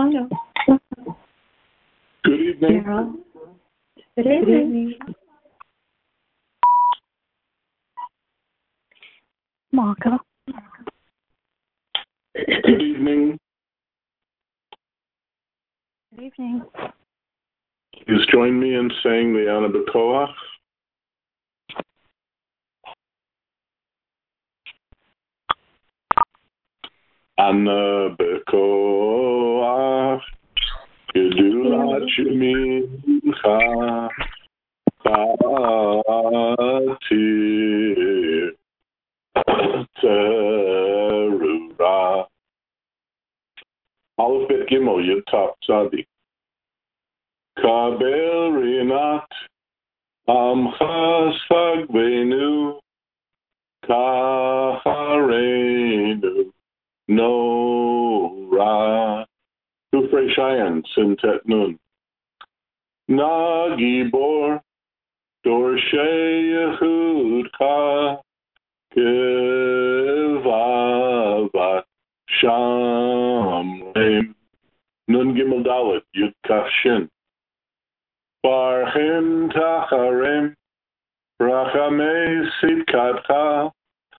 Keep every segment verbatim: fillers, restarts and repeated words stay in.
Hello. Good evening. Carol. Good evening. Good evening. Marco. Good evening. Good evening. Please join me in saying the Ana B'Koach. Ana B'Koach Gedulat Shemincha Chatir Terura Aleph Bet Gimel Yud Tav Tzadi Kabel Rinat Amcha Sagvenu Kacharenu No Ra Kufrei Shayan Sintet Nun Na Gibor Dorshei Yehud Ka Kevavat Shamleim Nun Gimel Dalet Yud Kaf Shin Barchim Tacharem Rachamei Sidkatcha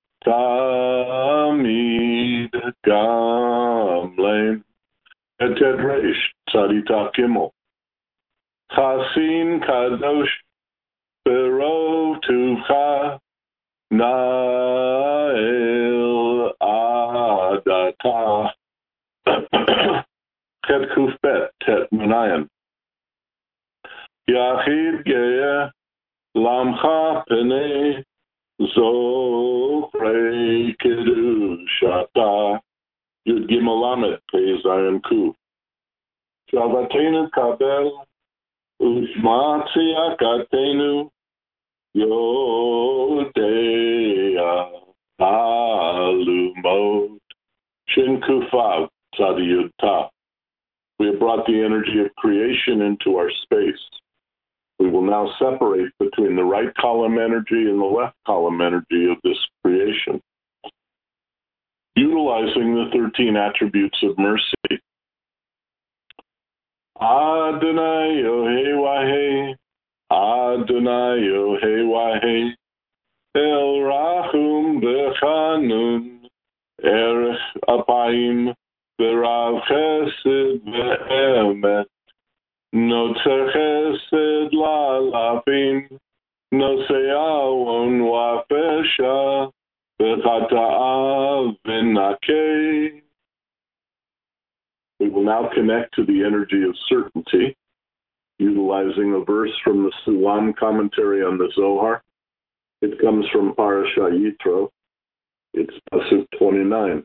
Tamid Gamleim Etet Reish Tzadita Gimel Chasin Kadosh Berov Tuvcha Nael Adata Chet Kuf Bet Tet Menayan Yachid Geya Lamcha Penei Zofrei Kedushata Yud Gimel Lamed Pei Zayin Kuf Shavatenu Kabel Ushma Tziyakatenu Yodea Alumot Shin Kufav Tzadi Yud Tav. We have brought the energy of creation into our space. We will now separate between the right column energy and the left column energy of this creation, utilizing the thirteen attributes of mercy. Adonai Yohei Wahei, Adonai Yohei Wahei, El Rachum Bechanun, Erech Apayim, Berav Chesed Ve'emet, Notzer Chesed La'alafim, Nosei Awon Wa'afesha, V'chata'a V'nakei. We will now connect to the energy of certainty, utilizing a verse from the Sulam commentary on the Zohar. It comes from Parasha Yitro. It's Pasuk twenty-nine.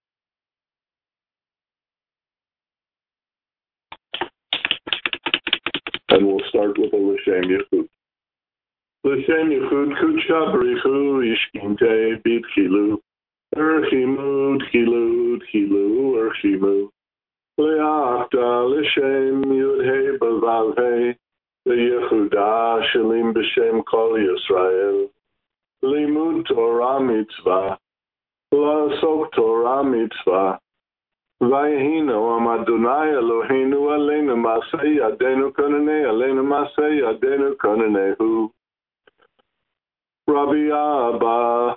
And we'll start with a L'Shem Yechud. L'Shem Yechud Kudsha B'richu Yishkinte B'tchilu Erchimu Tchilu Tchilu Erchimu Le'achta L'Shem Yud-Hei B'Vav-Hei Le'Yechuda Shelim B'Shem Kol Yisrael Limud Torah Mitzvah La'asok Torah Mitzvah Vayhinu am Adonai Eloheinu Aleinu Masei Yadenu Konanei Aleinu Masei Yadenu Konanehu Rabbi Abba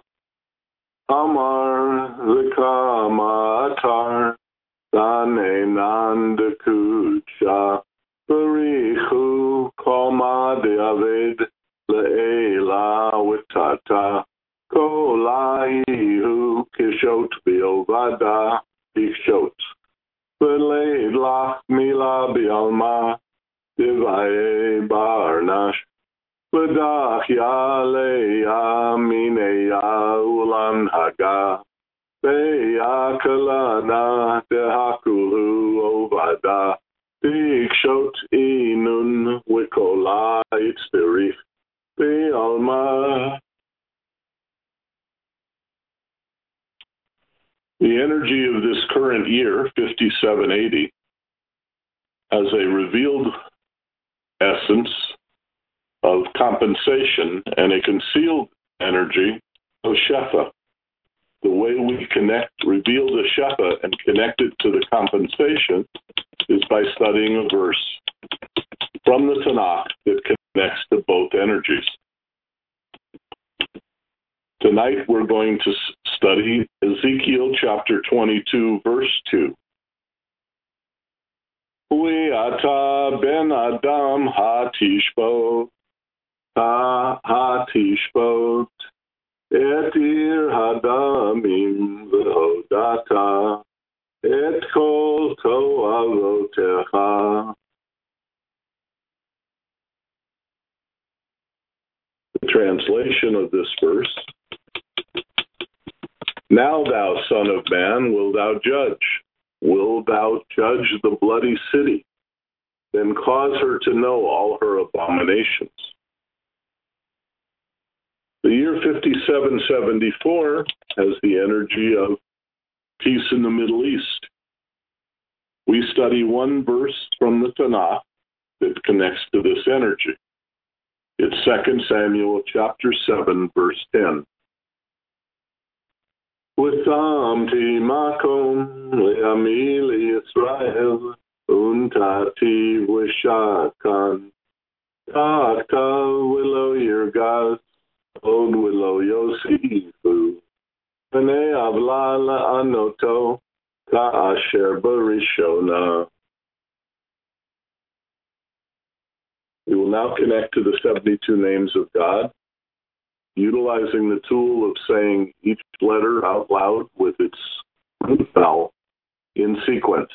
Amar L'Kama Atar Dane Nandekucha Barichu Koma De'aved Le'ela Witata Kolahihu Kishot Bi'ovada Ikshot V'leid lach mila bi'alma Divaye barnash V'dach yaleya mineya ulan haga Ve'yakalana dehakulu ovada Ikshot inun wikola itzberich Bi'alma. The energy of this current year, fifty-seven eighty, has a revealed essence of compensation and a concealed energy of Shefa. The way we connect, reveal the Shefa and connect it to the compensation is by studying a verse from the Tanakh that connects to both energies. Tonight we're going to study Ezekiel chapter twenty-two, verse two. Hui ata ben adam hatishbot, ha hatishbot, et ir hadamim v'hodata, et kol to'avotecha. The translation of this verse: Now thou, son of man, wilt thou judge? Wilt thou judge the bloody city? Then cause her to know all her abominations. The year fifty-seven seventy-four has the energy of peace in the Middle East. We study one verse from the Tanakh that connects to this energy. It's Second Samuel chapter seven, verse ten. V'samti makom le'ami le'Yisrael untati v'shakan ta'akta v'lo yirgas od v'lo yosifu v'nei avla la'anoto ka'asher barishona. We will now connect to the seventy-two names of God, utilizing the tool of saying each letter out loud with its root vowel in sequence.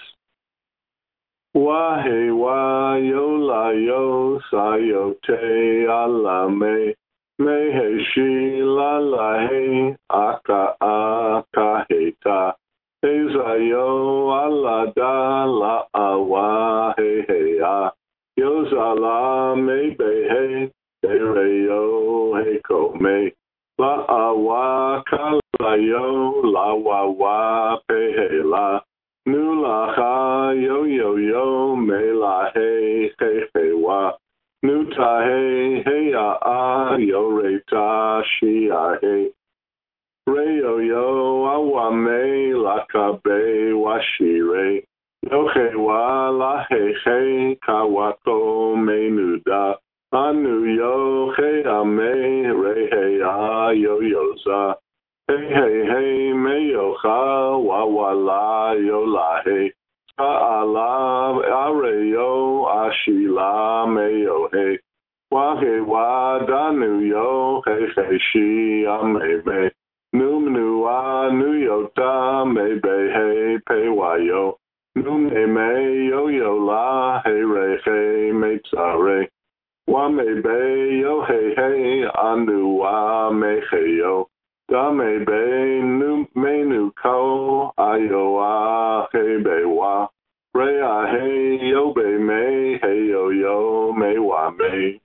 Wahe wa yo la yo sa yo te ala me me he shi la la he aka aka he ta he za yo ala da la awa he he a yo za la me be he he re yo he ko me la awa ka la yo la wa wa pe he la nu la ha yo yo yo me la he he he wa nu ta he he a a yo re ta shi a he re yo yo a wa me la ka be wa shi re yo he wa la he he ka wa ko me nu da anu yo he a me re he a yo yo za hey hey hey me yo ha wa wa la yo la he sa ala are yo ashi la me yo he wa he wa da nu yo he he shi a me me nu nu a nu yo ta me be he pe wa yo nu me me yo yo la he re he me tsa re wa me be yo he he anu wa me he yo da me be nu me nu ko ayo a he be wa re a he yo be me he yo yo me wa me.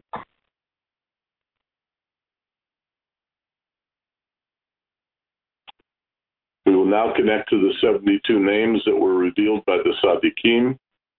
We will now connect to the seventy-two names that were revealed by the Tzaddikim.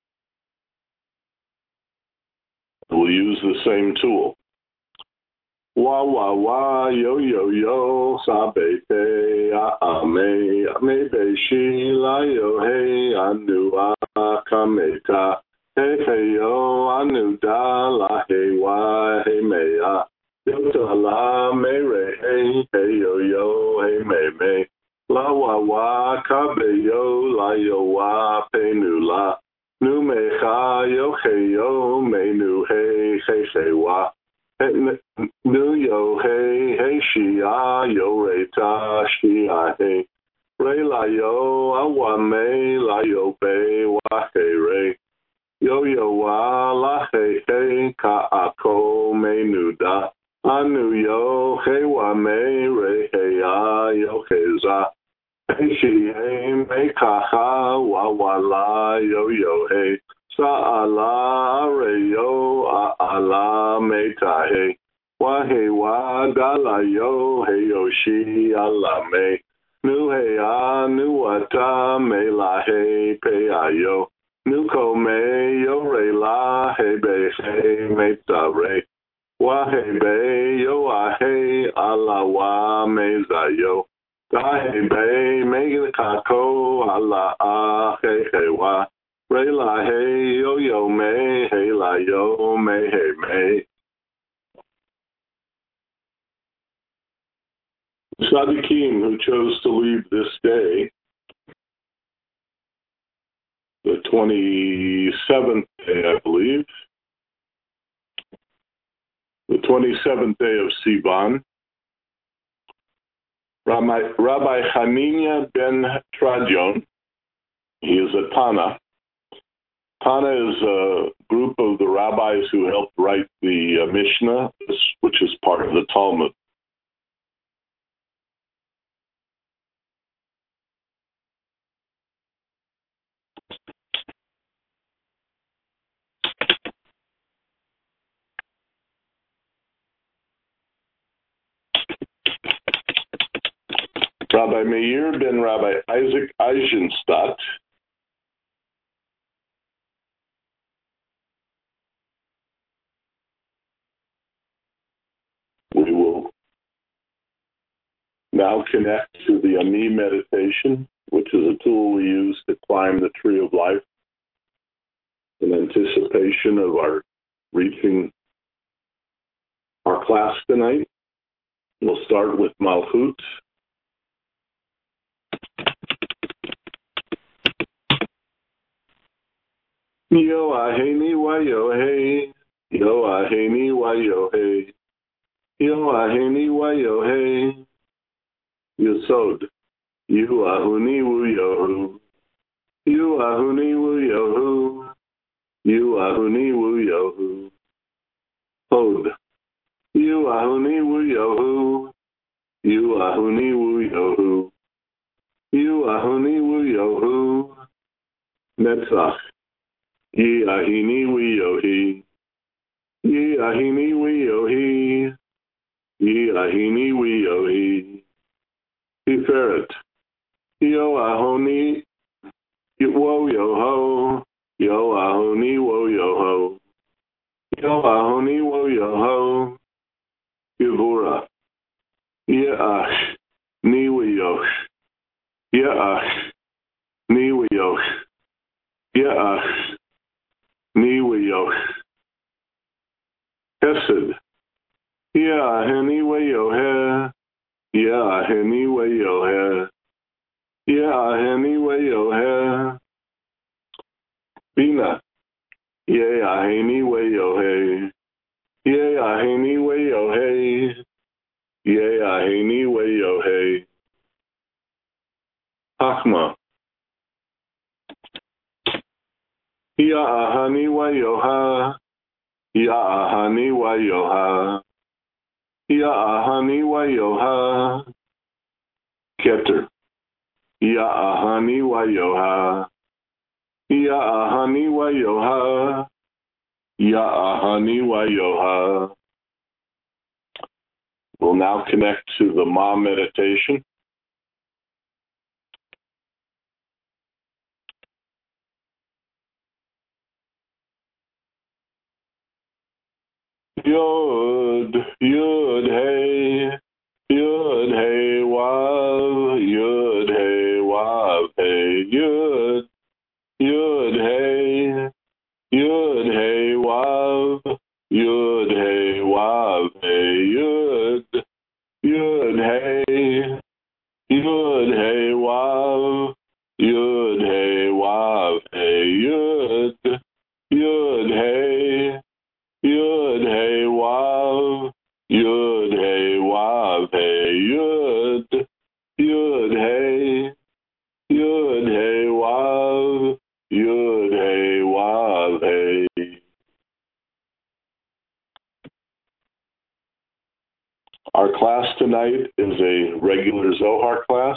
We'll use the same tool. Wa wa wa yo yo yo sa be te a a me me be shi la yo he anu a ka me ta he he yo anu da la he wa he me a yo ta la me re he he yo yo he me me la wa wa ka be yo la yo wa pe nu la nu me ha yo he yo me nu he he he wa nu yo he he shi a yo re ta shi a he re la yo a wa me la yo be wa he re yo yo wa la he he ka a ko me nu da anu yo he wa me re he a yo he za he shi he me ka ha wa wa la yo yo he sa ala re yo a ala me ta he wa he wa da la yo he yo shi ala me nu he a nu wa ta me la he pe a yo nu ko me yo re la he be he me ta re wa he be yo a he ala wa me za yo da he be me ka ko ala a he he wa Re la hey yo yo me, hey la yo me hey me. Sadiqim who chose to leave this day, the twenty-seventh day, I believe, the twenty-seventh day of Sivan, Rabbi, Rabbi Hanania ben Tradion, he is a Tana. Tana is a group of the rabbis who helped write the uh, Mishnah, which is part of the Talmud. Rabbi Meir ben Rabbi Isaac Eisenstadt, we will now connect to the Ani meditation, which is a tool we use to climb the tree of life in anticipation of our reaching our class tonight. We'll start with Malchut. Yo aheni wa yo hey, yo aheni wa yo hey, yo aheni wa yo hey, Yesod, you ahuni wu yohu, you ahuni wu yohu, you ahuni wu yohu, Hod, you ahuni wu yohu, you ahuni wu yohu, you ahuni wu yohu, Netzach. Ye ahini we yohi, ye ahini we yohi, ye ahini we yohi. Tiferet, yo ahoni, wo yoho, yo ahoni wo yoho, yo ahoni wo yoho. Gevura, ye ach, ni we yosh, ye ach, ni we yosh, ye ach. Ni weyosh. Hesed. Yeah, heni weyohe. Yeah, heni weyohe. Yeah, heni weyohe. Bina. Yeah, heni weyohe. Yeah, heni weyohe. Yeah, heni weyohe. Chachma. Ya ahani wa yoha, ya ahani wa yoha, ya ahani wa yoha. Keter, ya ahani wa yoha, ya ahani wa yoha, ya ahani wa yoha. We'll now connect to the Ma meditation. Yod, Yod, hey, Yod, hey, Wav, Yod, hey, Wav, hey, Yod, Yod, hey, Yod, hey, Wav, Yod, hey, Wav, hey, Yod, Yod, hey, Yod, hey, Wav, Yod, hey, Wav, hey, Yod, Yod, hey, Yod, hey, Wav, Yod, hey, Wav, hey, Yod, Yod, hey, Yod, hey, Wav, Yod, hey, Wav, hey. Our class tonight is a regular Zohar class.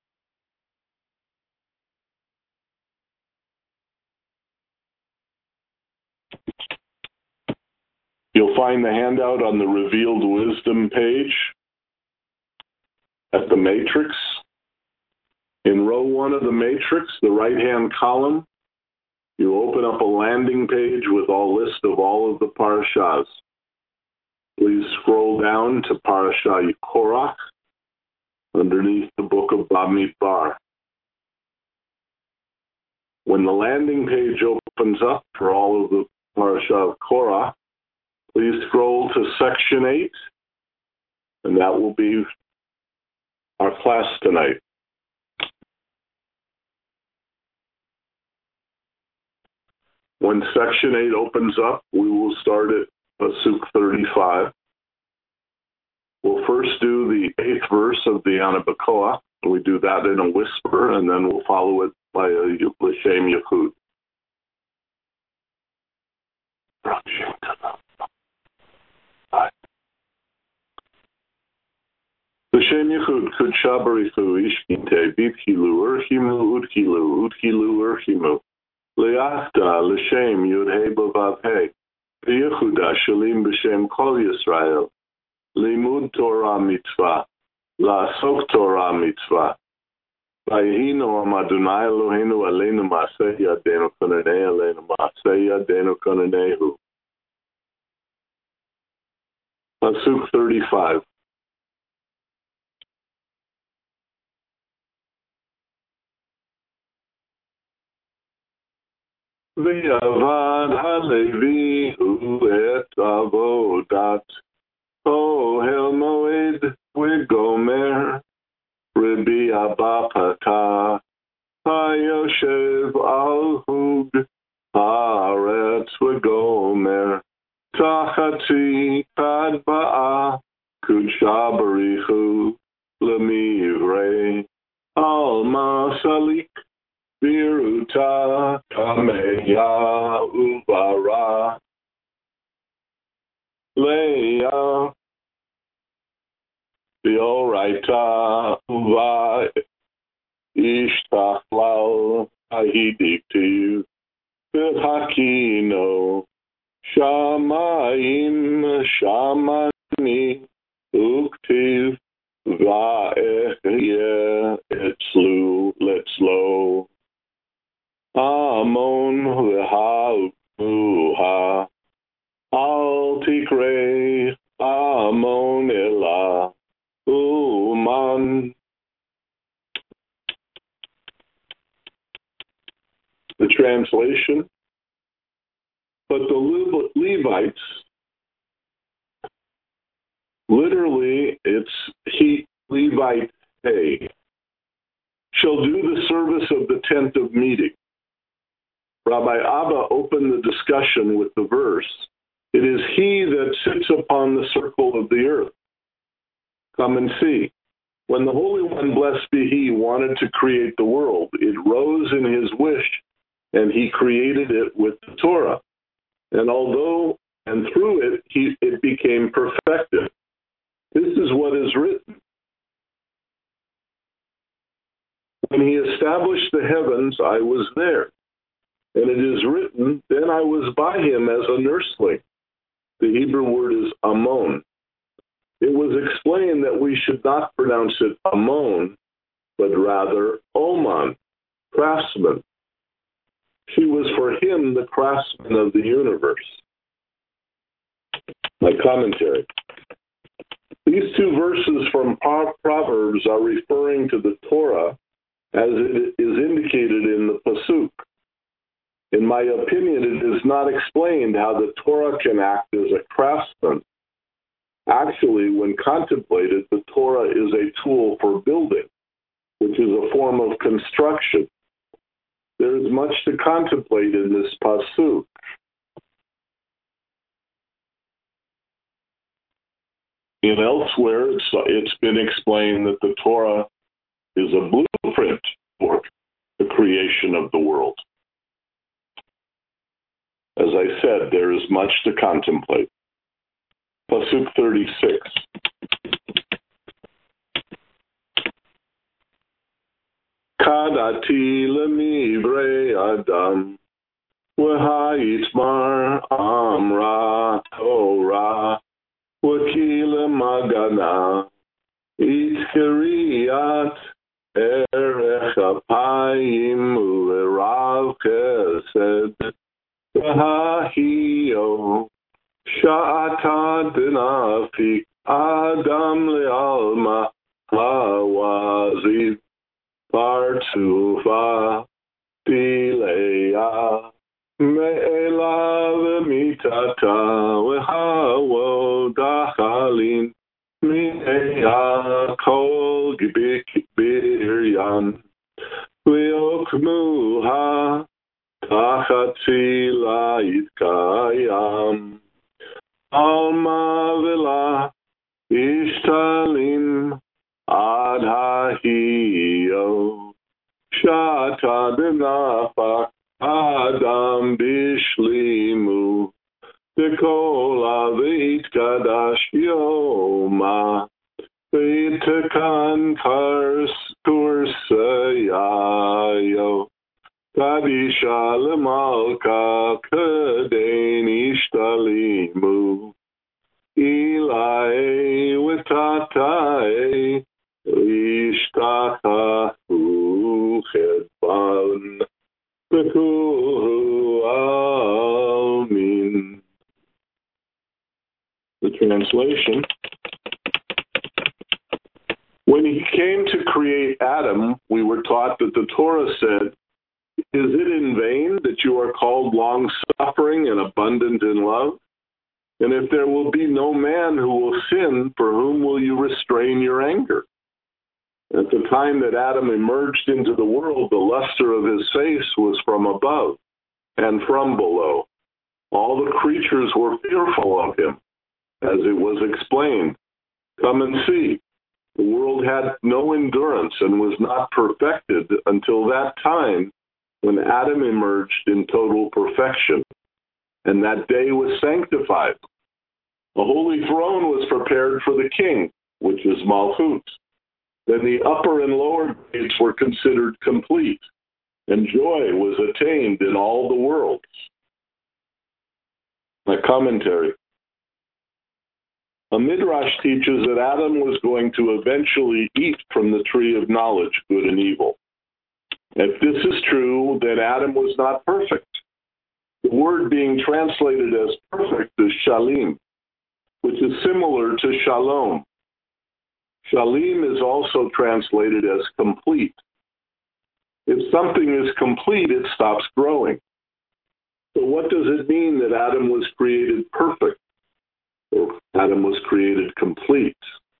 You'll find the handout on the Revealed Wisdom page at the matrix. In row one of the matrix, the right-hand column, you open up a landing page with a list of all of the parashas. Please scroll down to Parashah Korach underneath the book of Bamidbar. When When the landing page opens up for all of the Parashah of Korah, please scroll to section eight, and that will be our class tonight. When section eight opens up, we will start at Pasuk thirty-five. We'll first do the eighth verse of the Ana B'Koach. We do that in a whisper, and then we'll follow it by a L'Shem Yichud. L'Shem Yichud, Kudsha Barichu, Ishkinte, Bitchilu, Urchimu, Udchilu, Udchilu, Urchimu. Le'achta, L'Shem, Yud-Hei B'Vav Hei, V'Yechuda, Shalim B'Shem Kol Yisrael, Limud Torah Mitzvah, La'asok Torah Mitzvah, Vayihinu Am Adonai Eloheinu Aleinu Ma'aseh Yadenu Konanei Aleinu Ma'aseh Yadenu Konanehu. Pasuk thirty-five. V'yavad halevi hu et avodat ohel moed v'gomer Rabbi Abba Pata hayoshev al hug haaretz v'gomer tachati kadba'a kudsha barichu lemivre al masalik Viruta Kameya Ubara Leia Vioraita Uva Ishtachlal Ahidiktu Hakino Shamaim Shamani Uktiv Va'eh Etzlu Letzlo Amon v'ha'uha al tikrei amon ela uman. The translation, but the Levites, literally it's he, Levite A, shall do the service of the tent of meeting. Rabbi Abba opened the discussion with the verse, it is he that sits upon the circle of the earth. Come and see. When the Holy One, blessed be he, wanted to create the world, it rose in his wish, and he created it with the Torah. And although, and through it, he, it became perfected. This is what is written. When he established the heavens, I was there. And it is written, then I was by him as a nursling. The Hebrew word is amon. It was explained that we should not pronounce it amon, but rather oman, craftsman. She was for him the craftsman of the universe. My commentary. These two verses from Proverbs are referring to the Torah as it is indicated in the Pasuk. In my opinion, it is not explained how the Torah can act as a craftsman. Actually, when contemplated, the Torah is a tool for building, which is a form of construction. There is much to contemplate in this pasuk. And elsewhere, it's, it's been explained that the Torah is a blueprint for the creation of the world. As I said, there is much to contemplate. Pasuk thirty-six. Kadati lemivre adam v'ha'itmar amra Torah v'kila magana itkiriyat erech apayim u'erav kesed v'ha'hiyo sha'ata dinafik adam le'alma ha'waziv Partufa Dile Haya Me'ela V'mitata V'hawo Dachalin Mi'eya Kol Biryan V'yokmuha Tachat Tzila Yitkayam Alma V'la Ishtalim Ad Hahiyo Shata Denafak Adam Bishlimu Dekola V'itkadash Yoma V'itakan Kars Kursayayo Kadisha Lemalka Kadein Ishtalimu Ilai Witatai Ishtachahu Chedban Bekuhu Amin. The translation. When he came to create Adam, we were taught that the Torah said, "Is it in vain that you are called long-suffering and abundant in love? And if there will be no man who will sin, for whom will you restrain your anger?" At the time that Adam emerged into the world, the luster of his face was from above and from below. All the creatures were fearful of him, as it was explained. Come and see. The world had no endurance and was not perfected until that time when Adam emerged in total perfection, and that day was sanctified. A holy throne was prepared for the king, which is Malchut. Then the upper and lower gates were considered complete, and joy was attained in all the worlds. My commentary. A midrash teaches that Adam was going to eventually eat from the tree of knowledge, good and evil. If this is true, then Adam was not perfect. The word being translated as perfect is shalim, which is similar to shalom. Shalim is also translated as complete. If something is complete, it stops growing. So what does it mean that Adam was created perfect, or Adam was created complete?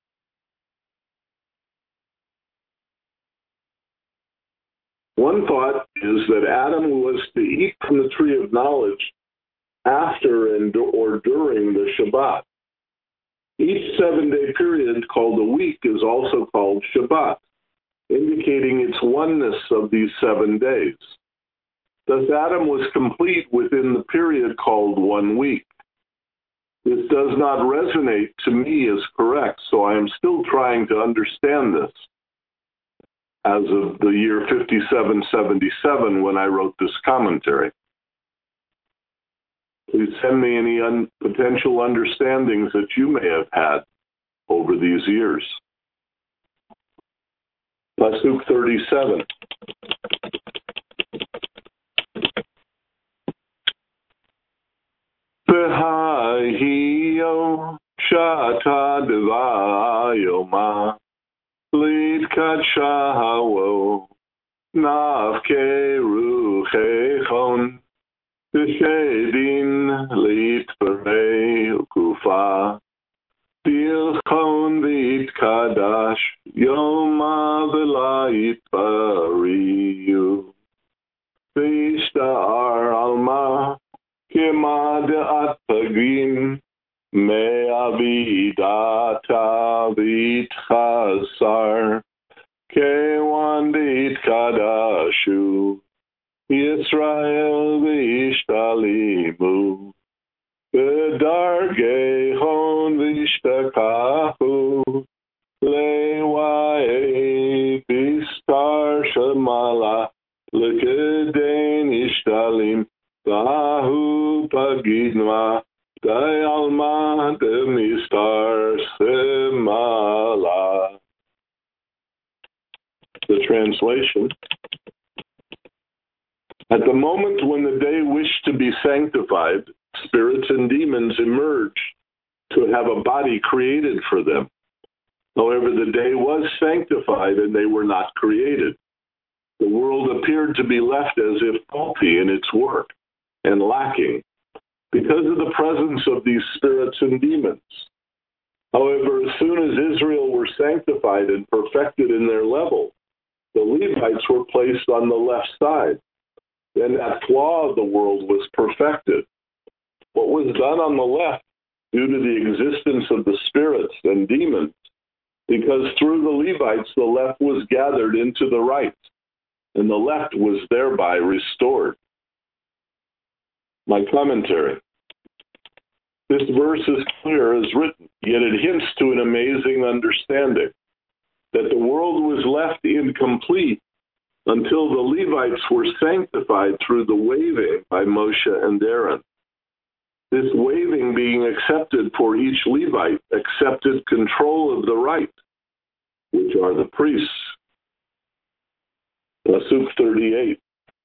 One thought is that Adam was to eat from the tree of knowledge after and or during the Shabbat. Each seven-day period, called a week, is also called Shabbat, indicating its oneness of these seven days. Thus, Adam was complete within the period called one week. This does not resonate to me as correct, so I am still trying to understand this as of the year fifty-seven seventy-seven when I wrote this commentary. Please send me any un- potential understandings that you may have had over these years. Pasuk thirty-seven. V'hahiyo shata devayoma lidkadshawo nafke ruchechon V'shedin litvarei kufa Dilchon v'yitkadash Yoma v'layitpariyu V'yishta'ar alma Kema de'at pagim Me'avidata v'yitchasar Kewan v'yitkadashu Yisrael v'ishtalimu V'dargehon v'ishtakahu Le'wae b'star shemala L'kedein ishtalim V'ahu pagidma Da'alma de'mistar semala. The translation. At the moment when the day wished to be sanctified, spirits and demons emerged to have a body created for them. However, the day was sanctified and they were not created. The The world appeared to be left as if faulty in its work and lacking because of the presence of these spirits and demons. However, as soon as Israel were sanctified and perfected in their level, the Levites were placed on the left side. Then that flaw of the world was perfected. What was done on the left due to the existence of the spirits and demons, because through the Levites the left was gathered into the right, and the left was thereby restored. My commentary. This verse is clear as written, yet it hints to an amazing understanding, that the world was left incomplete until the Levites were sanctified through the waving by Moshe and Aaron. This waving being accepted for each Levite accepted control of the right, which are the priests. Pasuk thirty-eight.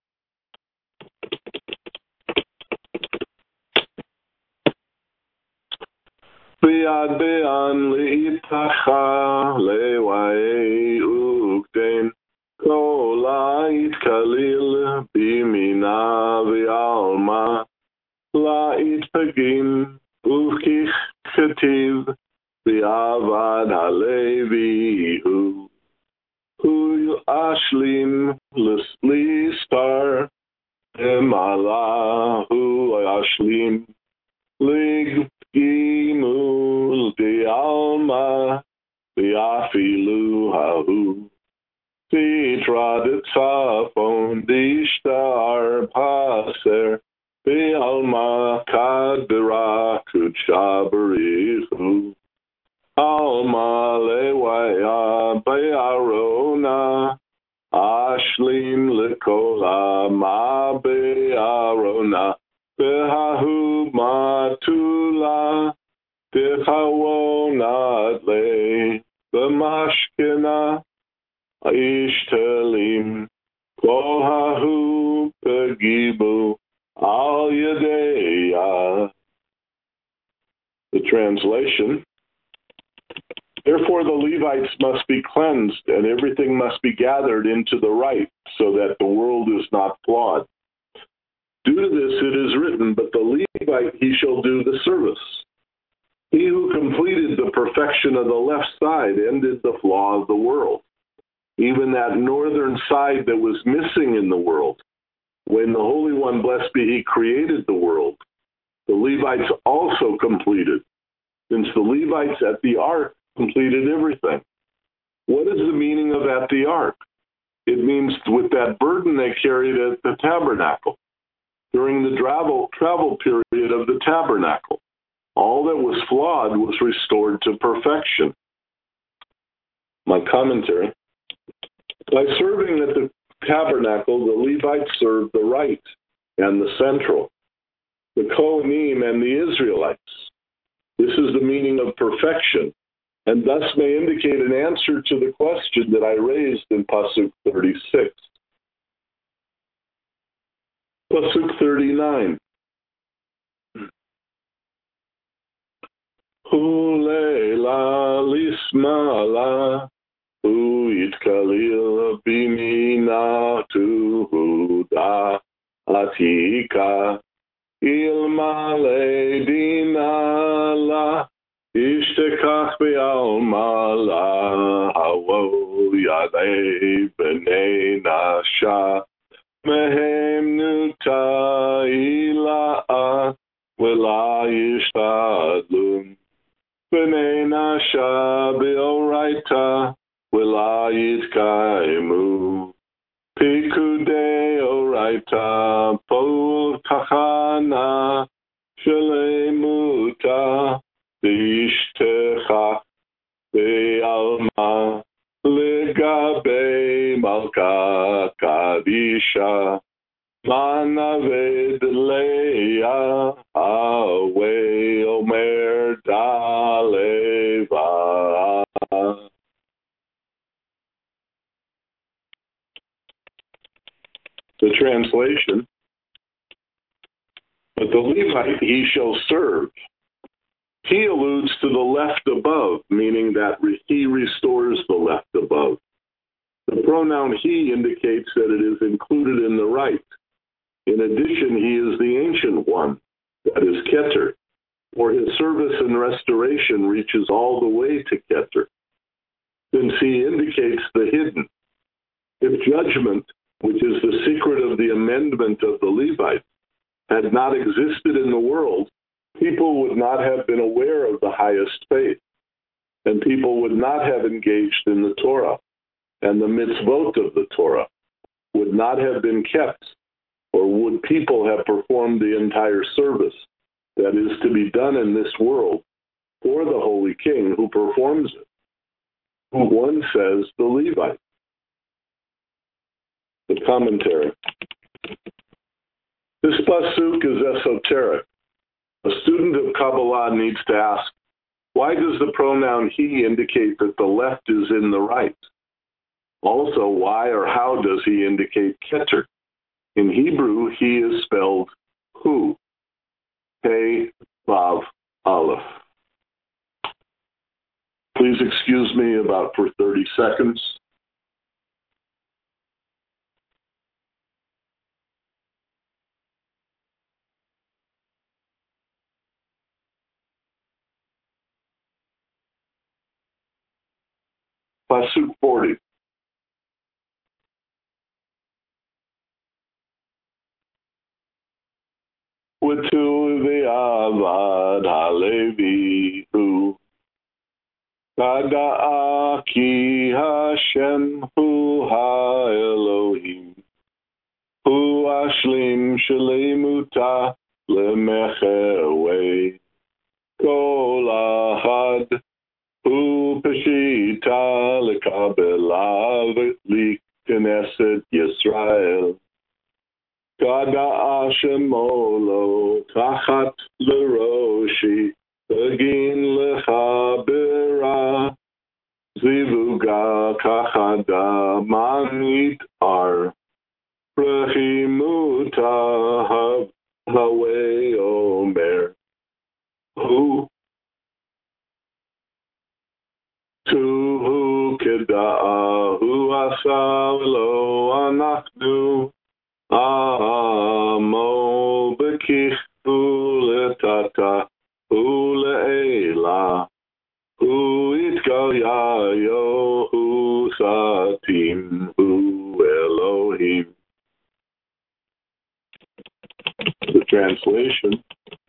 Biad be'an le'itacha le'wae ukten kol ha'it kalil bimina ve'alma la'it pagim ukich ketiv ve'avad halevi hu hu ashlim listar emala hu ashlim lig Gimul de alma de afilu hahu Fitra de tzafon de shtar paser de alma kad birakud shabarihu alma lewaya be'arona ashlim likola ma be'arona Behahu matula, behawonat le, b'mashkena, ishtalim, kohahu begibu, al yadeya. The translation. Therefore the Levites must be cleansed, and everything must be gathered into the right, so that the world is not flawed. Due to this it is written, but the Levite he shall do the service. He who completed the perfection of the left side ended the flaw of the world, even that northern side that was missing in the world. When the Holy One, blessed be He, created the world, the Levites also completed, since the Levites at the ark completed everything. What is the meaning of at the ark? It means with that burden they carried at the tabernacle. During the travel, travel period of the tabernacle, all that was flawed was restored to perfection. My commentary. By serving at the tabernacle, the Levites served the right and the central, the Kohanim and the Israelites. This is the meaning of perfection, and thus may indicate an answer to the question that I raised in Pasuk thirty-six. Pasuk thirty-nine. Hulela lismala hu yitkalil bimina tuhuda atika ilmale dinala ishtekach be'almala hawo yadei b'nei nasha Mehem nuta ila'a wela yishtadlum B'nei nasha be'oraita wela yitkaimu Pikudei oraita pol kachana shelemuta B'ishtecha be'alma Legabe malka kadisha manaved leia awe omer daleva. The translation. But the Levite he shall serve. He alludes to the left above, meaning that he restores the left above. The pronoun he indicates that it is included in the right. In addition, he is the ancient one, that is Keter, for his service and restoration reaches all the way to Keter, since he indicates the hidden. If judgment, which is the secret of the amendment of the Levites, had not existed in the world, people would not have been aware of the highest faith, and people would not have engaged in the Torah, and the mitzvot of the Torah would not have been kept, or would people have performed the entire service that is to be done in this world for the Holy King who performs it, who one says the Levite. The commentary. This pasuk is esoteric. A student of Kabbalah needs to ask, why does the pronoun he indicate that the left is in the right? Also, why or how does he indicate Keter? In Hebrew, he is spelled hu, He, Vav, Aleph. Please excuse me about for thirty seconds. Pasuk forty. Utu v'avad halevi hu Kada'a ki Hashem hu ha'elohim hu ashlim shleimuta lemecherwei kol ahad hu peshita lekabela v'likneset Yisrael Kada'a shemolo tachat leroshi Begin lecha bera zivuga kachada manit ar prehimuta hawe omer hu tuhu keda'a hu asa lo anachnu amo bekichu letata Ule'ela, Hu itgalyayo, Hu satim, Hu Elohim. The translation.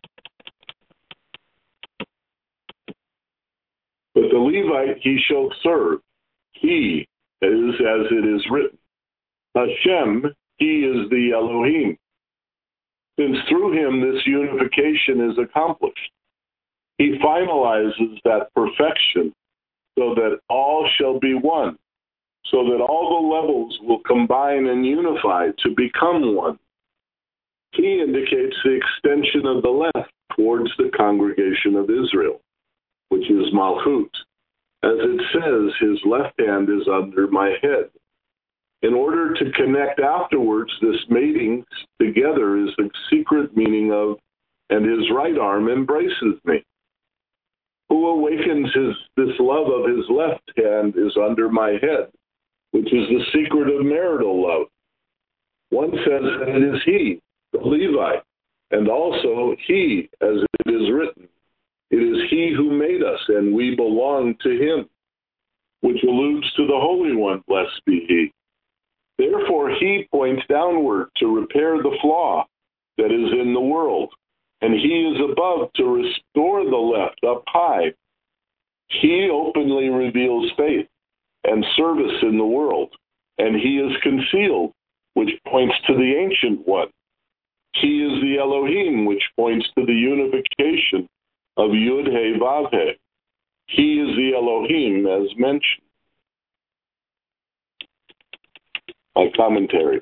But the Levite he shall serve. He is as it is written. Hashem, he is the Elohim. Since through him this unification is accomplished. He finalizes that perfection so that all shall be one, so that all the levels will combine and unify to become one. He indicates the extension of the left towards the congregation of Israel, which is Malchut. As it says, his left hand is under my head. In order to connect afterwards, this mating together is the secret meaning of, and his right arm embraces me. Who awakens his, this love of his left hand is under my head, which is the secret of marital love. One says that it is he, the Levite, and also he, as it is written. It is he who made us, and we belong to him, which alludes to the Holy One, blessed be he. Therefore, he points downward to repair the flaw that is in the world, and he is above to restore the left up high. He openly reveals faith and service in the world, and he is concealed, which points to the Ancient One. He is the Elohim, which points to the unification of Yud He Vav He. He is the Elohim, as mentioned. My commentary.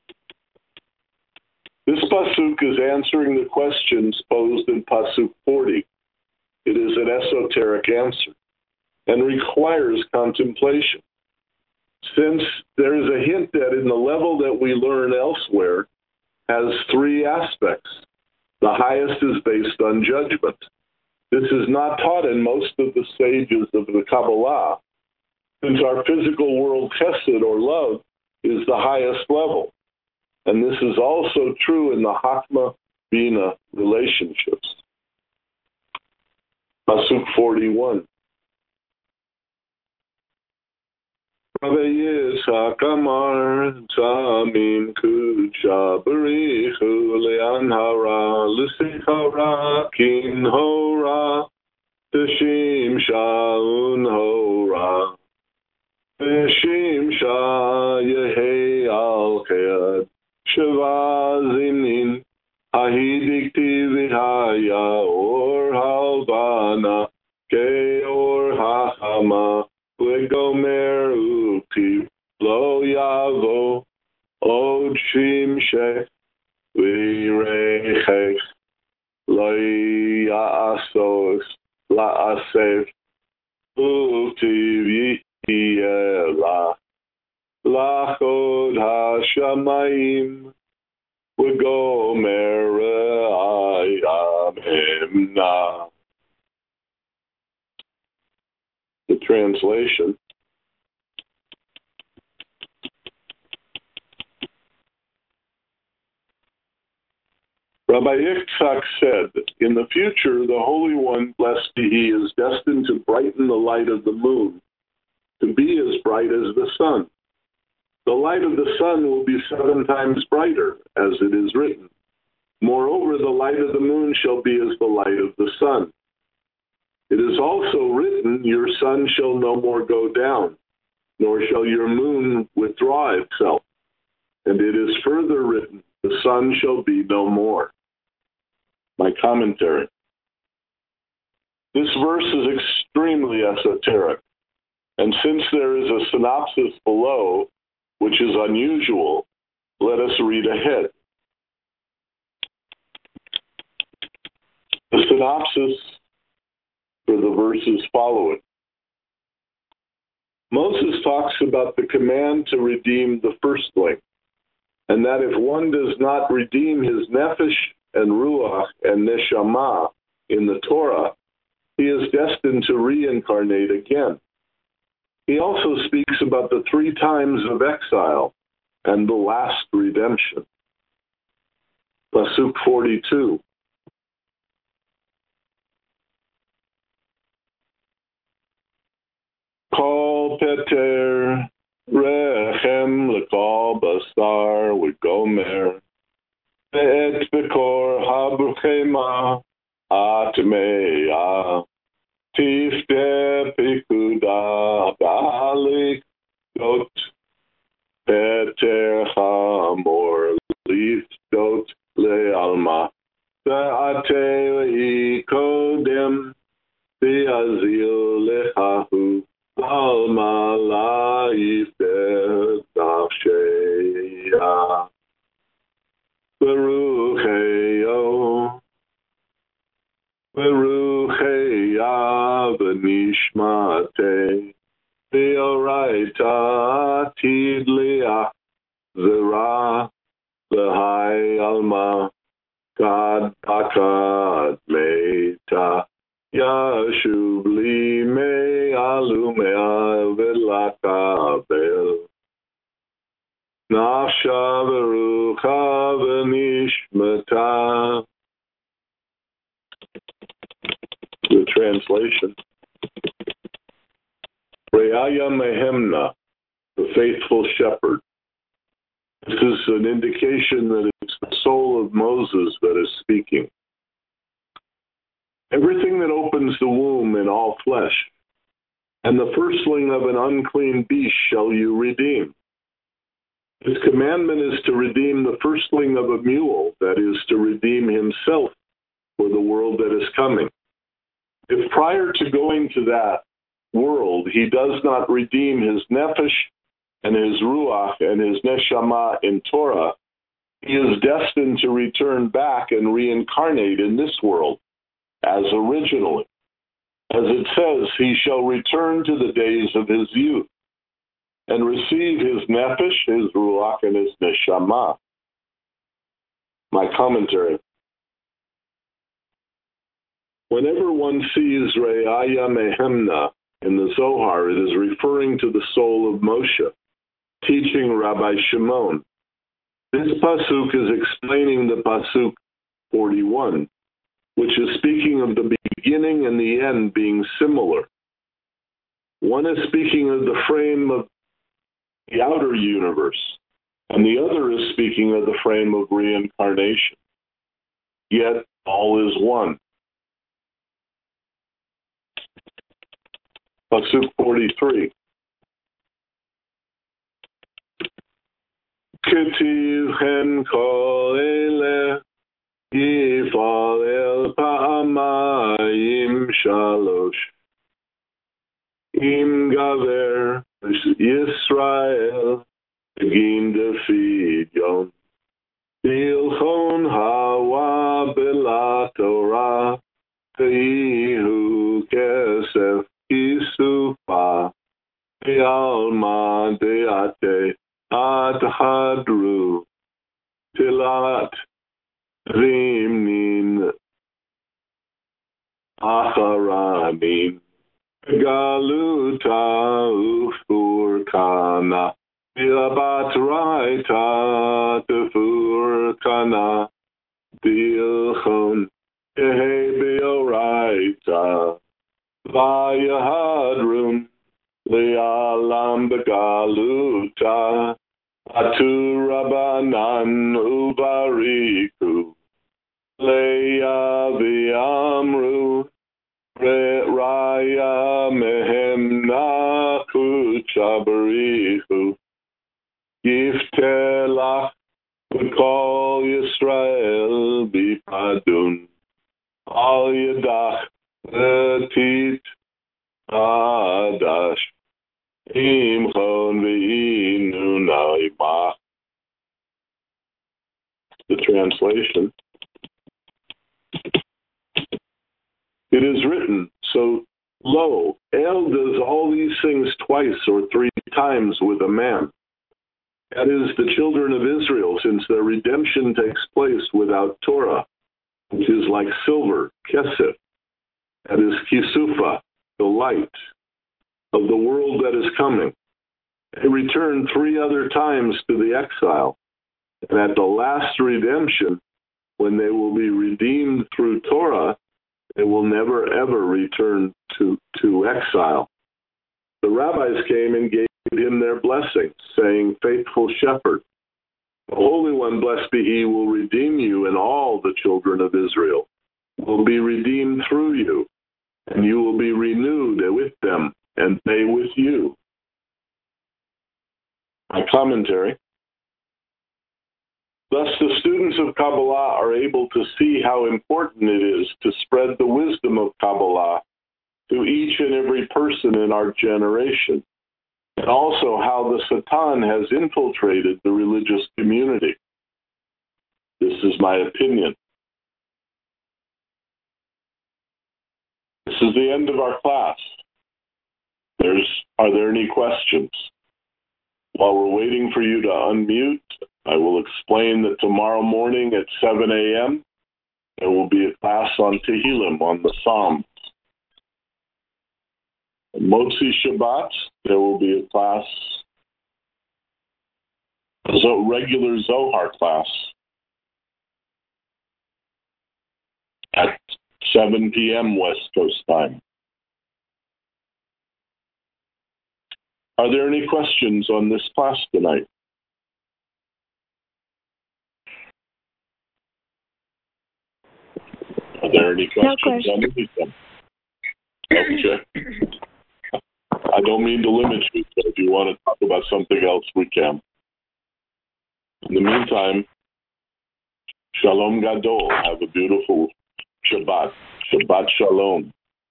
This pasuk is answering the questions posed in pasuk forty. It is an esoteric answer and requires contemplation. Since there is a hint that in the level that we learn elsewhere has three aspects. The highest is based on judgment. This is not taught in most of the sages of the Kabbalah. since our physical world chesed, or love, is the highest level. And this is also true in the Hakma Bina relationships. Pasuk forty-one. Rabbi Yitzhak Amar Tzamim Kucha Barichu Le'anhara L'Sichara Kin Hora Teshim Sha'un Hora Teshim Sha Yehe Al Khead Sheva Zinin Ahidikti Vihaya Or Halvana Ke Or Hachama Legomer Uti Lo Yavo Od Shimshech Virechech Lo Yaasos Laasef Uti V'yela Lachod Hashamayim Legomer Ayamimna. The translation. Rabbi Yitzchak said, in the future, the Holy One, blessed be He, is destined to brighten the light of the moon, to be as bright as the sun. The light of the sun will be seven times brighter, as it is written. Moreover, the light of the moon shall be as the light of the sun. It is also written, your sun shall no more go down, nor shall your moon withdraw itself. And it is further written, the sun shall be no more. My commentary. This verse is extremely esoteric, and since there is a synopsis below, which is unusual, let us read ahead. The synopsis for the verses following. Moses talks about the command to redeem the firstling, and that if one does not redeem his nefesh and ruach and neshama in the Torah, he is destined to reincarnate again. He also speaks about the three times of exile and the last redemption. Pasuk forty-two. Kol peter rechem lekol basar v'gomer ve'et bekor habruchema atmeya tifte pikuda ba'alik dot peter chamor lifdot le'alma ve'ate ikodem ve'azil lechahu Alma laif nafsheya Berucheyo Berucheya V'nishmate V'oraita Tidliach Zera V'hai Alma Kad Akad Meita Yashuv li me alumea v'lakabel Nafsha v'rucha v'nishmata. The translation. Re'aya Mehemna, the faithful shepherd. This is an indication that it's the soul of Moses that is speaking. Everything that opens the womb in all flesh, and the firstling of an unclean beast shall you redeem. His commandment is to redeem the firstling of a mule, that is, to redeem himself for the world that is coming. If prior to going to that world, he does not redeem his nefesh and his ruach and his neshama in Torah, he is destined to return back and reincarnate in this world, as originally. As it says, he shall return to the days of his youth and receive his nefesh, his ruach, and his neshama. My commentary. Whenever one sees Re'aya Mehemna in the Zohar, it is referring to the soul of Moshe, teaching Rabbi Shimon. This pasuk is explaining the pasuk forty-one, which is speaking of the beginning and the end being similar. One is speaking of the frame of the outer universe, and the other is speaking of the frame of reincarnation. Yet all is one. Pasuk forty-three. Ketiv hen kol eleh yifal el pa'amayim shalosh im gaver Yisrael begin defeat yom ilchon hawa bela Torah Yehu kesef isufa Yalma deate ad hadru tilat rimnin acharamin galuta ufurkana bilabat raita tefurkana bilchon Ehebioraita Vayahadrum Lealam Begaluta Aturabanan Ubariku Leia Viamru Raya Mehem Nakuchabarihu Yiftelach Call Yisrael Bipadun Al Yadach Tit Adash Imchon Ve'inu Naibach. The translation. It is written, so lo, El does all these things twice or three times with a man. That is the children of Israel, since their redemption takes place without Torah, which is like silver, kesef. That is kisufa, the light of the world that is coming. They return three other times to the exile. And at the last redemption, when they will be redeemed through Torah, they will never, ever return to, to exile. The rabbis came and gave him their blessings, saying, Faithful shepherd, the Holy One, blessed be he, will redeem you, and all the children of Israel will be redeemed through you, and you will be renewed with them, and they with you. My commentary. Thus, the students of Kabbalah are able to see how important it is to spread the wisdom of Kabbalah to each and every person in our generation, and also how the Satan has infiltrated the religious community. This is my opinion. This is the end of our class. There's, are there any questions? While we're waiting for you to unmute, I will explain that tomorrow morning at seven a.m. there will be a class on Tehillim, on the Psalms. On Motzi Shabbat, there will be a class, a regular Zohar class at seven p.m. West Coast time. Are there any questions on this class tonight? Are there any questions No question. on anything? Okay. I don't mean to limit you, but if you want to talk about something else, we can. In the meantime, Shalom Gadol. Have a beautiful Shabbat. Shabbat Shalom.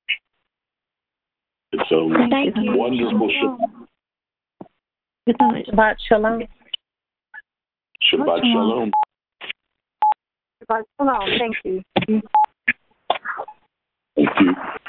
It's a Thank you. wonderful Shabbat. Good night. Shabbat Shalom. Shabbat Shalom. Shabbat Shalom. Thank you. Thank you.